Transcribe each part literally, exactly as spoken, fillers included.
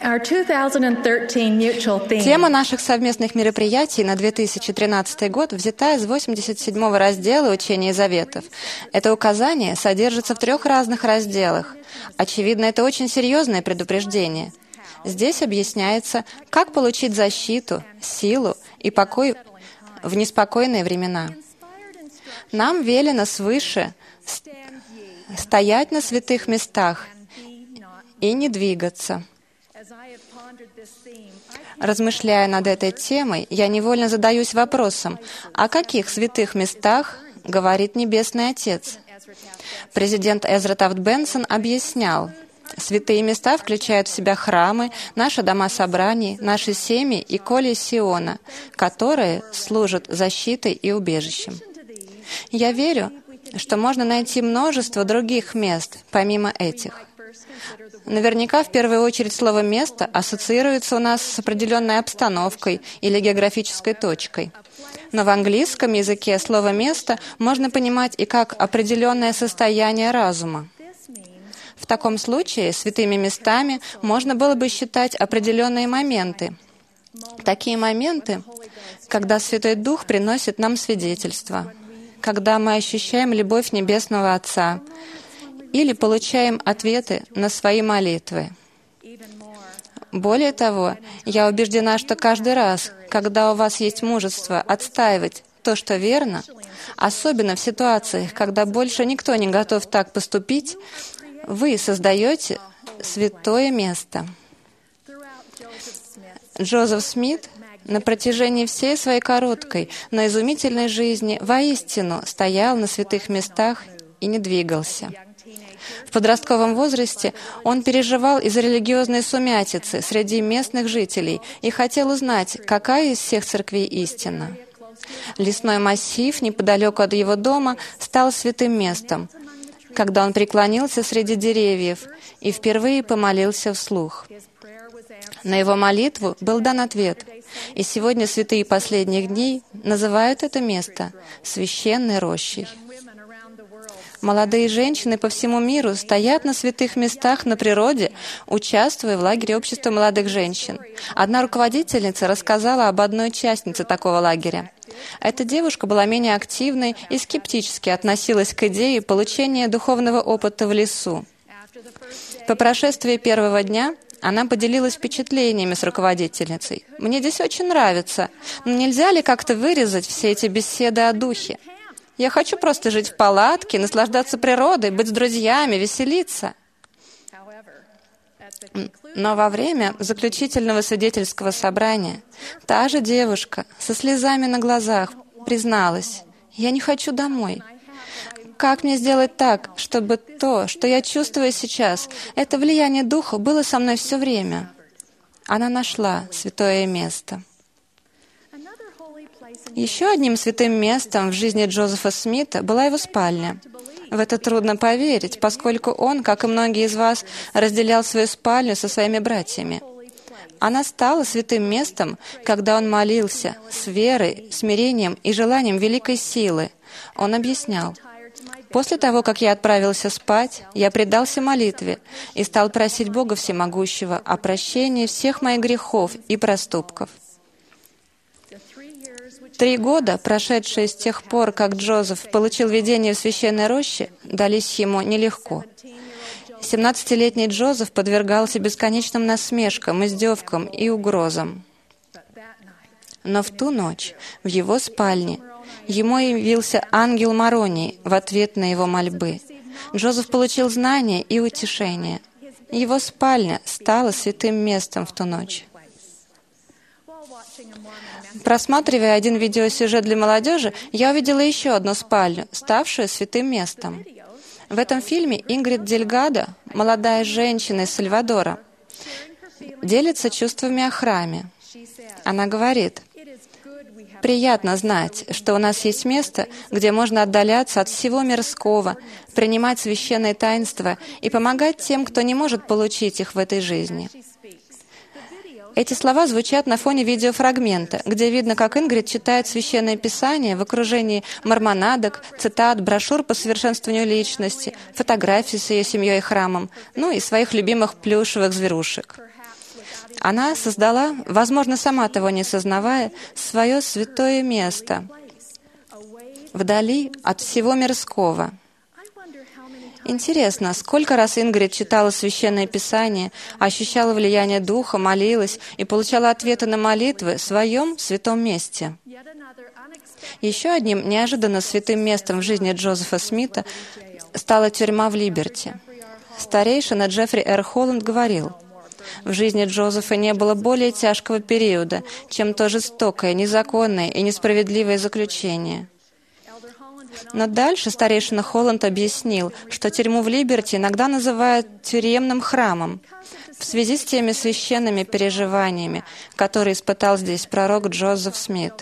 Our two thousand thirteen mutual theme. Тема наших совместных мероприятий на две тысячи тринадцатый год взята из восемьдесят седьмого раздела Учения Заветов. Это указание содержится в трех разных разделах. Очевидно, это очень серьезное предупреждение. Здесь объясняется, как получить защиту, силу и покой в неспокойные времена. Нам велено свыше стоять на святых местах и не двигаться. Размышляя над этой темой, я невольно задаюсь вопросом, о каких святых местах говорит Небесный Отец? Президент Эзра Тафт Бенсон объяснял, святые места включают в себя храмы, наши дома собраний, наши семьи и коли Сиона, которые служат защитой и убежищем. Я верю, что можно найти множество других мест, помимо этих. Наверняка в первую очередь слово «место» ассоциируется у нас с определенной обстановкой или географической точкой. Но в английском языке слово «место» можно понимать и как определенное состояние разума. В таком случае святыми местами можно было бы считать определенные моменты. Такие моменты, когда Святой Дух приносит нам свидетельство, когда мы ощущаем любовь Небесного Отца, или получаем ответы на свои молитвы. Более того, я убеждена, что каждый раз, когда у вас есть мужество отстаивать то, что верно, особенно в ситуациях, когда больше никто не готов так поступить, вы создаете святое место. Джозеф Смит на протяжении всей своей короткой, но изумительной жизни воистину стоял на святых местах и не двигался. В подростковом возрасте он переживал из-за религиозной сумятицы среди местных жителей и хотел узнать, какая из всех церквей истинна. Лесной массив неподалеку от его дома стал святым местом, когда он преклонился среди деревьев и впервые помолился вслух. На его молитву был дан ответ, и сегодня святые последних дней называют это место священной рощей. Молодые женщины по всему миру стоят на святых местах на природе, участвуя в лагере общества молодых женщин. Одна руководительница рассказала об одной участнице такого лагеря. Эта девушка была менее активной и скептически относилась к идее получения духовного опыта в лесу. По прошествии первого дня она поделилась впечатлениями с руководительницей. «Мне здесь очень нравится, но нельзя ли как-то вырезать все эти беседы о духе? Я хочу просто жить в палатке, наслаждаться природой, быть с друзьями, веселиться». Но во время заключительного свидетельского собрания та же девушка со слезами на глазах призналась: «Я не хочу домой. Как мне сделать так, чтобы то, что я чувствую сейчас, это влияние Духа было со мной все время?» Она нашла святое место. Еще одним святым местом в жизни Джозефа Смита была его спальня. В это трудно поверить, поскольку он, как и многие из вас, разделял свою спальню со своими братьями. Она стала святым местом, когда он молился с верой, смирением и желанием великой силы. Он объяснял: «После того, как я отправился спать, я предался молитве и стал просить Бога Всемогущего о прощении всех моих грехов и проступков». Три года, прошедшие с тех пор, как Джозеф получил видение в священной роще, дались ему нелегко. Семнадцатилетний Джозеф подвергался бесконечным насмешкам, издевкам и угрозам. Но в ту ночь в его спальне ему явился ангел Моронии в ответ на его мольбы. Джозеф получил знания и утешение. Его спальня стала святым местом в ту ночь. Просматривая один видеосюжет для молодежи, я увидела еще одну спальню, ставшую святым местом. В этом фильме Ингрид Дельгадо, молодая женщина из Сальвадора, делится чувствами о храме. Она говорит: «Приятно знать, что у нас есть место, где можно отдаляться от всего мирского, принимать священные таинства и помогать тем, кто не может получить их в этой жизни». Эти слова звучат на фоне видеофрагмента, где видно, как Ингрид читает Священное Писание в окружении мармонадок, цитат, брошюр по совершенствованию личности, фотографий с ее семьей и храмом, ну и своих любимых плюшевых зверушек. Она создала, возможно, сама того не сознавая, свое святое место вдали от всего мирского. Интересно, сколько раз Ингрид читала Священное Писание, ощущала влияние Духа, молилась и получала ответы на молитвы в своем святом месте. Еще одним неожиданно святым местом в жизни Джозефа Смита стала тюрьма в Либерти. Старейшина Джеффри Р. Холланд говорил: «В жизни Джозефа не было более тяжкого периода, чем то жестокое, незаконное и несправедливое заключение». Но дальше старейшина Холланд объяснил, что тюрьму в Либерти иногда называют тюремным храмом в связи с теми священными переживаниями, которые испытал здесь пророк Джозеф Смит.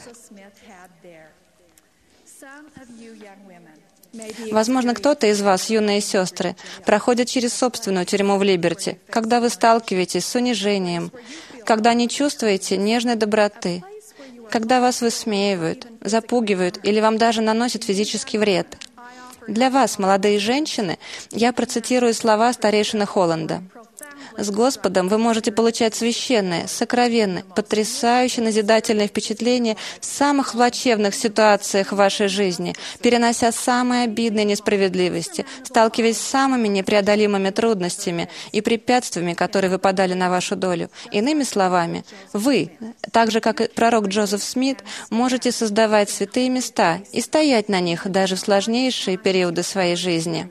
Возможно, кто-то из вас, юные сестры, проходит через собственную тюрьму в Либерти, когда вы сталкиваетесь с унижением, когда не чувствуете нежной доброты, когда вас высмеивают, запугивают или вам даже наносят физический вред. Для вас, молодые женщины, я процитирую слова старейшины Холланда. «С Господом вы можете получать священное, сокровенное, потрясающе назидательное впечатление в самых плачевных ситуациях в вашей жизни, перенося самые обидные несправедливости, сталкиваясь с самыми непреодолимыми трудностями и препятствиями, которые выпадали на вашу долю. Иными словами, вы, так же, как и пророк Джозеф Смит, можете создавать святые места и стоять на них даже в сложнейшие периоды своей жизни».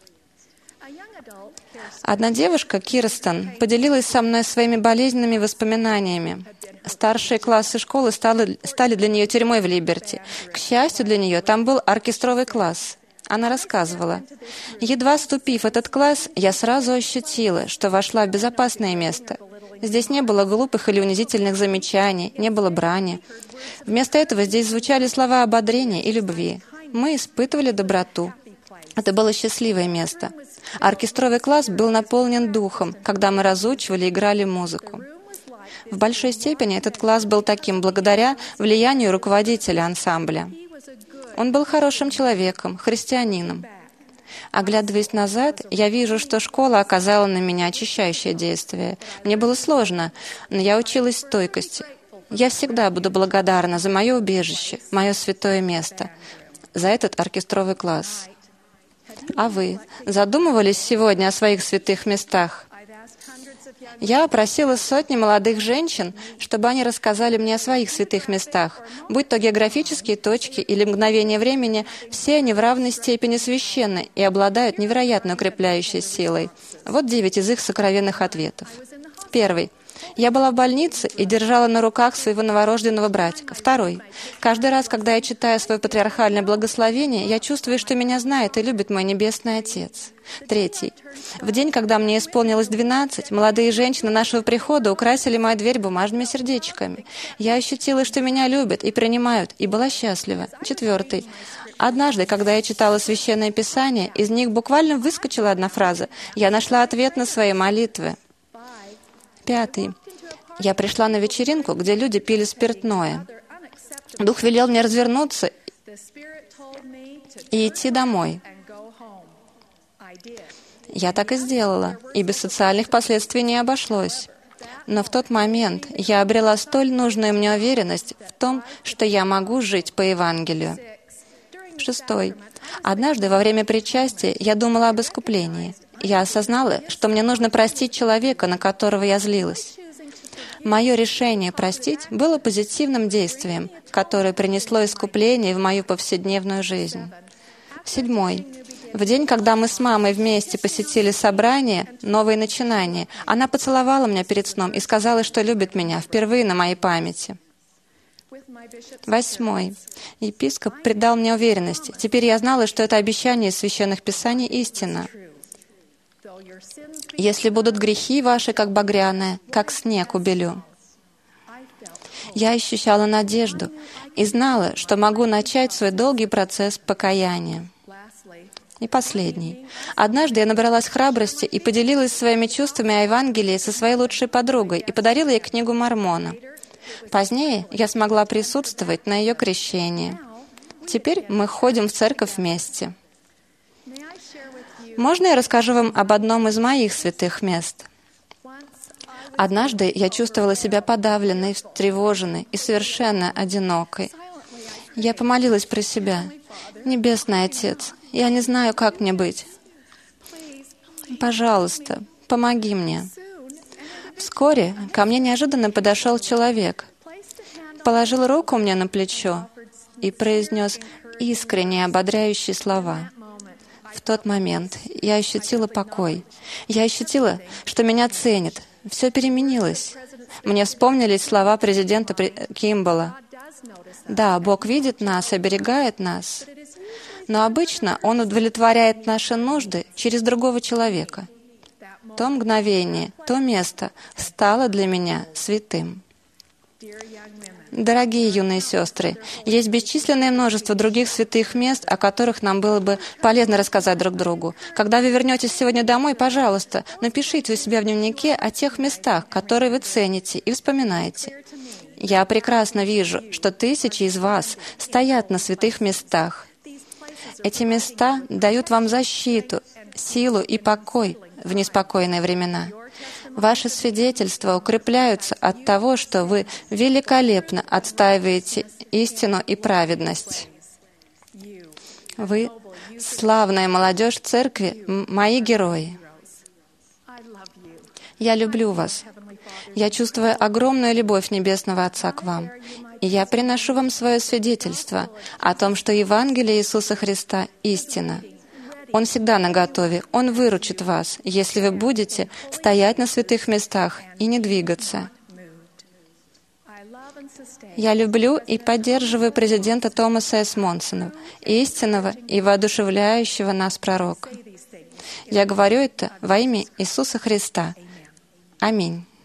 Одна девушка, Кирстен, поделилась со мной своими болезненными воспоминаниями. Старшие классы школы стали, стали для нее тюрьмой в Либерти. К счастью для нее, там был оркестровый класс. Она рассказывала: «Едва вступив в этот класс, я сразу ощутила, что вошла в безопасное место. Здесь не было глупых или унизительных замечаний, не было брани. Вместо этого здесь звучали слова ободрения и любви. Мы испытывали доброту. Это было счастливое место. Оркестровый класс был наполнен духом, когда мы разучивали и играли музыку. В большой степени этот класс был таким благодаря влиянию руководителя ансамбля. Он был хорошим человеком, христианином. Оглядываясь назад, я вижу, что школа оказала на меня очищающее действие. Мне было сложно, но я училась стойкости. Я всегда буду благодарна за мое убежище, мое святое место, за этот оркестровый класс». А вы задумывались сегодня о своих святых местах? Я опросила сотни молодых женщин, чтобы они рассказали мне о своих святых местах. Будь то географические точки или мгновения времени, все они в равной степени священны и обладают невероятно укрепляющей силой. Вот девять из их сокровенных ответов. Первый. Я была в больнице и держала на руках своего новорожденного братика. Второй. Каждый раз, когда я читаю свое патриархальное благословение, я чувствую, что меня знает и любит мой Небесный Отец. Третий. В день, когда мне исполнилось двенадцать, молодые женщины нашего прихода украсили мою дверь бумажными сердечками. Я ощутила, что меня любят и принимают, и была счастлива. Четвертый. Однажды, когда я читала Священное Писание, из них буквально выскочила одна фраза. Я нашла ответ на свои молитвы. Пятый. Я пришла на вечеринку, где люди пили спиртное. Дух велел мне развернуться и идти домой. Я так и сделала, и без социальных последствий не обошлось. Но в тот момент я обрела столь нужную мне уверенность в том, что я могу жить по Евангелию. Шестой. Однажды во время причастия я думала об искуплении. Я осознала, что мне нужно простить человека, на которого я злилась. Мое решение простить было позитивным действием, которое принесло искупление в мою повседневную жизнь. Седьмой. В день, когда мы с мамой вместе посетили собрание «Новые начинания», она поцеловала меня перед сном и сказала, что любит меня впервые на моей памяти. Восьмой. Епископ придал мне уверенности. Теперь я знала, что это обещание из Священных Писаний истина. «Если будут грехи ваши, как багряные, как снег убелю». Я ощущала надежду и знала, что могу начать свой долгий процесс покаяния. И последний. Однажды я набралась храбрости и поделилась своими чувствами о Евангелии со своей лучшей подругой и подарила ей книгу Мормона. Позднее я смогла присутствовать на ее крещении. Теперь мы ходим в церковь вместе. Можно я расскажу вам об одном из моих святых мест? Однажды я чувствовала себя подавленной, встревоженной и совершенно одинокой. Я помолилась про себя. «Небесный Отец, я не знаю, как мне быть. Пожалуйста, помоги мне». Вскоре ко мне неожиданно подошел человек, положил руку мне на плечо и произнес искренние ободряющие слова. В тот момент я ощутила покой. Я ощутила, что меня ценят. Все переменилось. Мне вспомнились слова президента Кимбалла. Да, Бог видит нас, оберегает нас, но обычно Он удовлетворяет наши нужды через другого человека. То мгновение, то место стало для меня святым. Дорогие юные сестры, есть бесчисленное множество других святых мест, о которых нам было бы полезно рассказать друг другу. Когда вы вернетесь сегодня домой, пожалуйста, напишите у себя в дневнике о тех местах, которые вы цените и вспоминаете. Я прекрасно вижу, что тысячи из вас стоят на святых местах. Эти места дают вам защиту, силу и покой в неспокойные времена. Ваши свидетельства укрепляются от того, что вы великолепно отстаиваете истину и праведность. Вы, славная молодежь церкви, мои герои. Я люблю вас. Я чувствую огромную любовь Небесного Отца к вам. И я приношу вам свое свидетельство о том, что Евангелие Иисуса Христа — истина. Он всегда наготове. Он выручит вас, если вы будете стоять на святых местах и не двигаться. Я люблю и поддерживаю президента Томаса С. Монсона, истинного и воодушевляющего нас пророка. Я говорю это во имя Иисуса Христа. Аминь.